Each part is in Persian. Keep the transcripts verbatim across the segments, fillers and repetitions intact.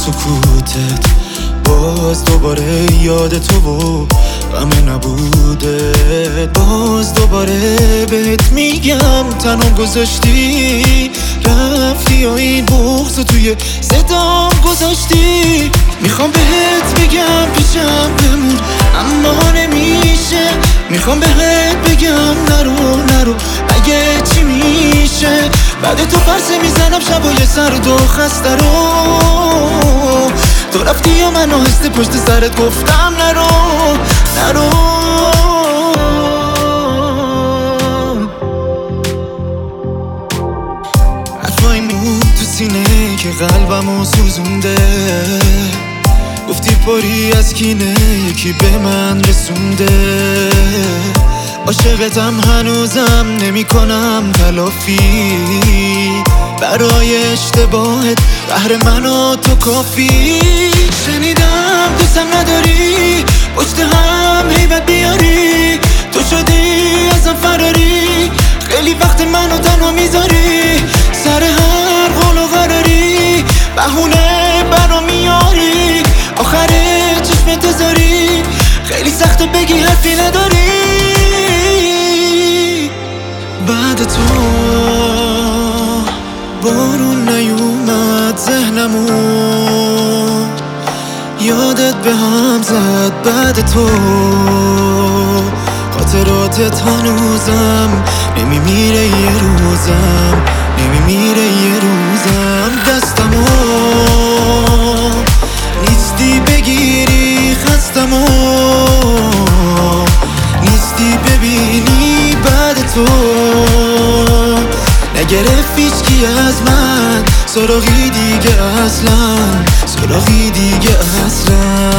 سکوتت باز دوباره یاد تو و غم نبوده. باز دوباره بهت میگم تنها گذاشتی، رفتی و این بغض توی صدام گذاشتی. میخوام بهت بگم پیشم بمون اما نمیشه، میخوام بهت بگم نرو نرو اگه چی میشه. بعد تو پرسه میزنم شبای سرد و خسته رو، تو رفتی و من آهسته پشت سرت گفتم نرو نرو. حرفایی مون تو سینه که قلبمو سوزونده، گفتی پری از کینه یکی به من رسونده. عاشقتم هنوزم نمی کنم تلافی، برای اشتباهت قهر من و تو کافی. شنیدم دوستم نداری، پشت هم هیبت بیاری، تو شدی ازم فراری، خیلی وقت منو تنها میذاری. سر هر قول و قراری بهونه برا میاری، آخر چشم تزاری خیلی سخته بگی حرفی نداری. بعد تو بارون نیومد ذهنمو، یادت به هم زد. بعد تو خاطراتت هنوزم نمیمیره یه روزم، نمیمیره یه روزم. دستمو نیستی بگیری، خستمو نیستی ببینی. بعد تو نگرفت هیچکی از من سراغی دیگه اصلا، سراغی دیگه اصلا.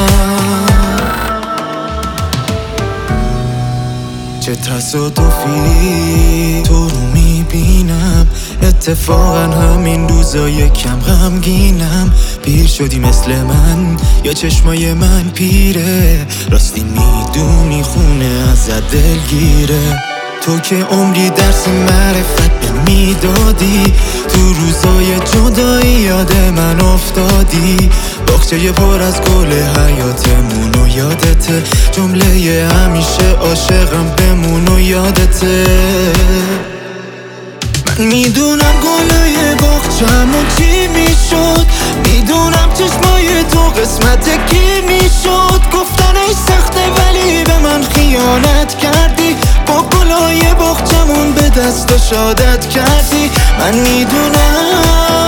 چه تصادفی تو رو میبینم، اتفاقا همین روزا یکم غمگینم. پیر شدی مثل من یا چشمای من پیره، راستی میدونی خونه ازت دلگیره. تو که عمری درس معرفت به میدادی، تو روزای جدایی یاد من افتادی. باغچه پر از گل حیاتمون و یادته، جمله همیشه عاشقم بمون و یادته. من میدونم گلای باغچه‌مون چی میشد، میدونم چشمای تو قسمت کی میشد. گفتنش سخته ولی به من خیانت کردی، با گلای باغچه‌مون به دست شادت کردی. من میدونم